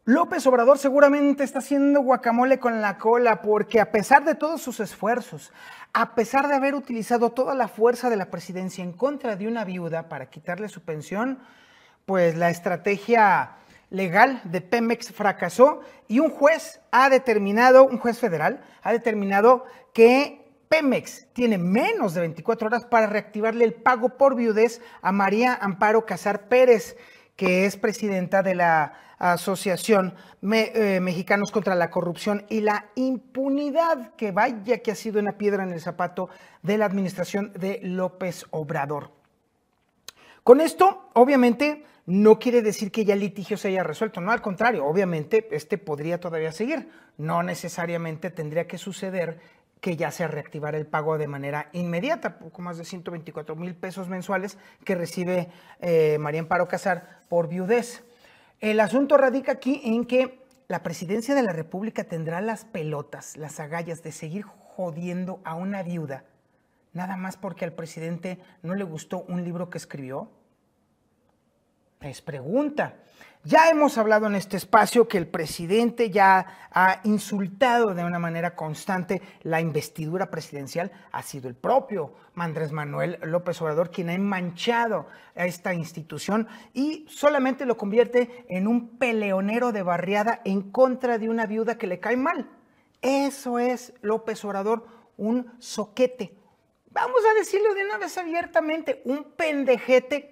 López Obrador seguramente está haciendo guacamole con la cola porque a pesar de todos sus esfuerzos, a pesar de haber utilizado toda la fuerza de la presidencia en contra de una viuda para quitarle su pensión, pues la estrategia legal de Pemex fracasó y un juez federal ha determinado que Pemex tiene menos de 24 horas para reactivarle el pago por viudez a María Amparo Casar Pérez, que es presidenta de la Asociación Mexicanos contra la Corrupción y la Impunidad, que vaya que ha sido una piedra en el zapato de la administración de López Obrador. Con esto, obviamente, no quiere decir que ya el litigio se haya resuelto, no, al contrario, obviamente, podría todavía seguir, no necesariamente tendría que suceder que ya se reactivara el pago de manera inmediata, poco más de 124,000 pesos mensuales que recibe María Amparo Casar por viudez. El asunto radica aquí en que la presidencia de la República tendrá las pelotas, las agallas de seguir jodiendo a una viuda, nada más porque al presidente no le gustó un libro que escribió. Es pregunta. Ya hemos hablado en este espacio que el presidente ya ha insultado de una manera constante la investidura presidencial. Ha sido el propio Andrés Manuel López Obrador quien ha manchado a esta institución y solamente lo convierte en un peleonero de barriada en contra de una viuda que le cae mal. Eso es López Obrador, un soquete. Vamos a decirlo de una vez abiertamente, un pendejete.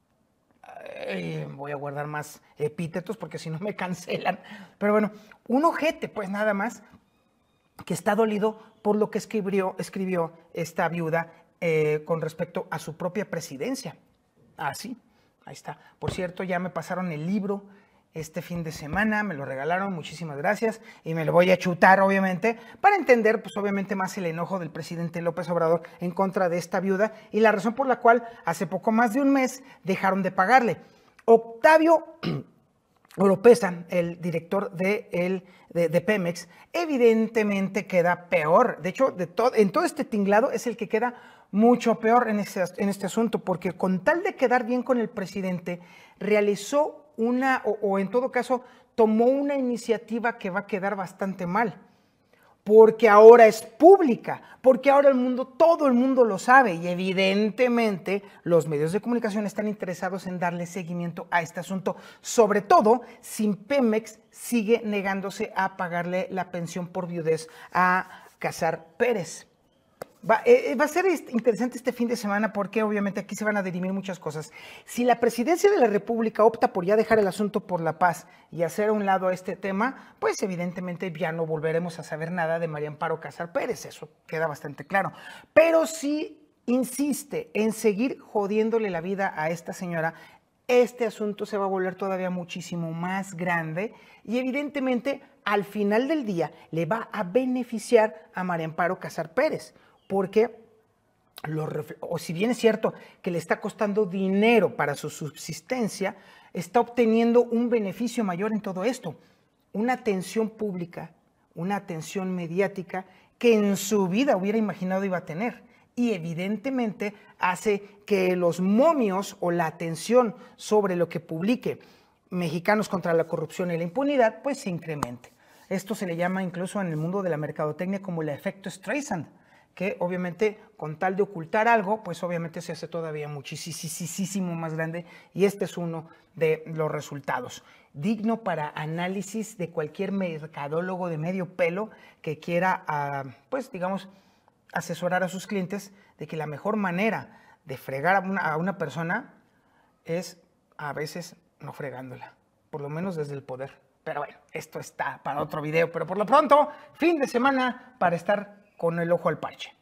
Voy a guardar más epítetos porque si no me cancelan, pero bueno, un ojete pues nada más que está dolido por lo que escribió esta viuda con respecto a su propia presidencia. Sí, ahí está. Por cierto, ya me pasaron el libro este fin de semana, me lo regalaron, muchísimas gracias, y me lo voy a chutar, obviamente, para entender, pues obviamente más el enojo del presidente López Obrador en contra de esta viuda y la razón por la cual hace poco más de un mes dejaron de pagarle. Octavio Oropesa, el director de Pemex, evidentemente queda peor. De hecho, en todo este tinglado es el que queda mucho peor en este asunto, porque con tal de quedar bien con el presidente, realizó o en todo caso, tomó una iniciativa que va a quedar bastante mal, porque ahora es pública, porque ahora todo el mundo lo sabe y evidentemente los medios de comunicación están interesados en darle seguimiento a este asunto, sobre todo si Pemex sigue negándose a pagarle la pensión por viudez a Casar Pérez. Va a ser interesante este fin de semana porque obviamente aquí se van a dirimir muchas cosas. Si la presidencia de la República opta por ya dejar el asunto por la paz y hacer a un lado este tema, pues evidentemente ya no volveremos a saber nada de María Amparo Casar Pérez, eso queda bastante claro. Pero si insiste en seguir jodiéndole la vida a esta señora, este asunto se va a volver todavía muchísimo más grande y evidentemente al final del día le va a beneficiar a María Amparo Casar Pérez. Porque, si bien es cierto que le está costando dinero para su subsistencia, está obteniendo un beneficio mayor en todo esto. Una atención pública, una atención mediática que en su vida hubiera imaginado iba a tener. Y evidentemente hace que los momios o la atención sobre lo que publique Mexicanos contra la Corrupción y la Impunidad, pues se incremente. Esto se le llama incluso en el mundo de la mercadotecnia como el efecto Streisand, que obviamente con tal de ocultar algo, pues obviamente se hace todavía muchísimo más grande y este es uno de los resultados. Digno para análisis de cualquier mercadólogo de medio pelo que quiera, pues digamos, asesorar a sus clientes de que la mejor manera de fregar a una persona es a veces no fregándola, por lo menos desde el poder. Pero bueno, esto está para otro video, pero por lo pronto, fin de semana para estar con el ojo al parche.